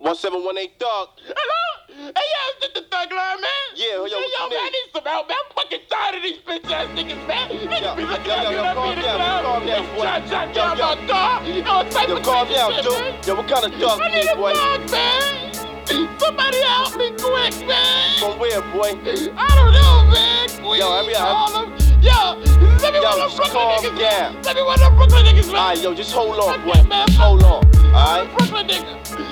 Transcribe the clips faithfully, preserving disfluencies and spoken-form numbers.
one seven one eight Thug. Hello? Hey, yo, is this the Thug Line, man? Yeah, yo, hey, yo, what man, you I need some help, man. I'm fucking tired of these bitch ass niggas, man. Niggas Yo, be looking yo, at yo, me yo, when I calm be in the down, club. calm down, boy. Shot, shot, Yo, down yo. my dog. You know, type Yo, of calm crazy down, shit, dude. man. Yo, what kind of thug I you need need, a boy? thug, man. Somebody help me quick, man. From where, boy? I don't know, man. Queens, Yo, hurry up. Harlem. Yo, let me Yo, one of just them Brooklyn calm niggas. down. Let me one of them Brooklyn niggas, man. Alright, yo, just hold on, boy. Okay, man. Just hold on, alright? Brooklyn nigga.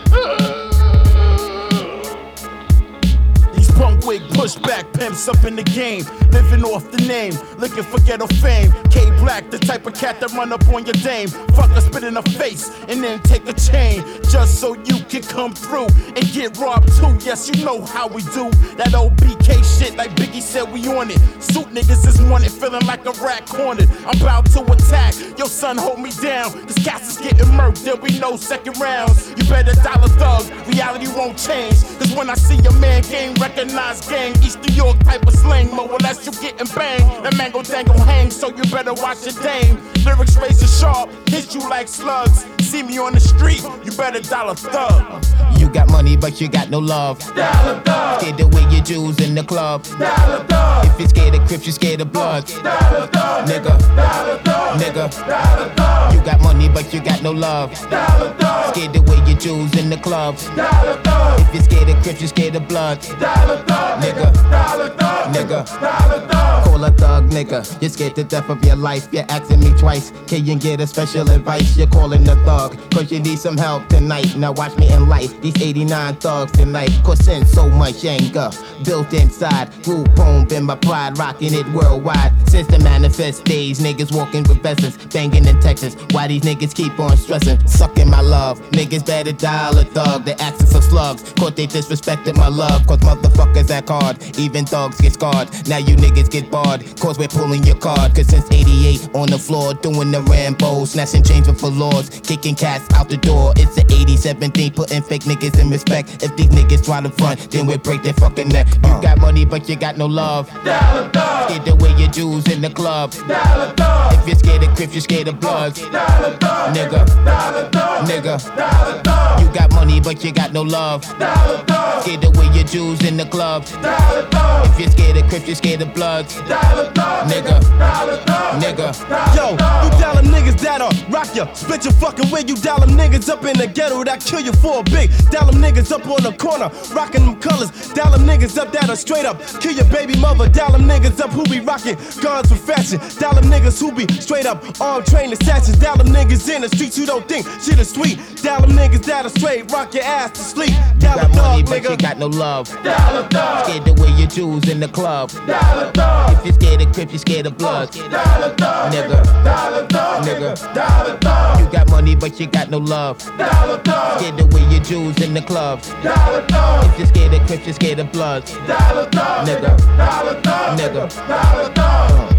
These punk wig pushback pimps up in the game, living off the name, looking for ghetto fame. K Black, the type of cat that run up on your dame, fuck her, spit in her face, and then take a chain, just so you can come through and get robbed too. Yes, you know how we do that old B K shit, like Biggie said, we on it. Suit niggas is wanted, feeling like a rat cornered. I'm about to attack, yo son, hold me down. This cast is getting murked, there'll be no second rounds. You better dial a thug, reality won't change. Cause when I see a man gang, recognize gang, East New York type of slang, more or less you getting banged. That man gon' dangle hang, so you better watch your dame. Lyrics razor sharp, hit you like slugs. See me on the street, you better dial a thug. You got money, but you got no love. Dial a thug. Scared the way you Jews in the club. Dial a thug. If you're scared of Crips, you scared of blood. Dial a thug. Nigga, Dial a thug. nigga. Dial a thug. You got money, but you got no love. Dial a thug. Scared the way you Jews in the club. Dial a thug. If you're scared of Crips, you scared of blood. Dial a thug. Nigga, Dial a thug. nigga. Dial a thug. Call a thug, nigga. You're scared to death of your life. You're asking me twice. Can you get a special advice? You're calling the thug, cause you need some help tonight. Now watch me enlighten these eighty-nine thugs tonight. Causing so much anger built inside. Group home, been my pride, rocking it worldwide. Since the manifest days, niggas walking with vessels, banging in Texas. Why these niggas keep on stressing? Sucking my love. Niggas better dial a thug. They asking for slugs. Cause they disrespected my love. Cause motherfuckers act hard. Even thugs get scarred. Now you niggas get barred. Cause we're pulling your card. Cause since eighty-eight on the floor, doing the Rambo, snatching chains for laws, kicking cats out the door. It's the eighty-seven thing, putting fake niggas in respect. If these niggas try to front, then we break their fucking neck. You got money, but you got no love. Dial a thug. Scared the way you Jews in the club. Dial a thug. If you're scared of Crips, you're scared of bloods. Dial a thug. Nigga, Dial a thug. nigga. Dial a thug. You got money, but you got no love. Dial a thug. Scared the way you Jews in the club. Dial a thug. If you're scared of Crips, you're scared of bloods. Dial a thug. Nigga, Dial a thug. nigga. Yo, you dial them niggas that'll rock ya, split your fucking wig. You dial them niggas up in the ghetto that kill you for a big. Dial them niggas up on the corner, rocking them colors. Dial them niggas up that'll straight up kill your baby mother. Dial them niggas up who be rocking guns with fashion. Dial them niggas who be straight up armed trained assassins. Dial them niggas in the streets who don't think shit is sweet. Dial them niggas that'll straight rock your ass to sleep. Dial You a got money, thug, but you nigga. got no love. Dial a thug. Scared the way you Jews in the club. Dial a thug. If you're scared of Crips, you're scared of blood. Dial a thug. Nigga, Dial a thug. nigga. Dial a thug. You got money, but you got no love. Dial a thug. Scared the way you Jews in the club. Dial a thug. If you're scared of Crips, you're scared of blood. Dial a thug. Nigga, Dial a thug. nigga. Dial a thug.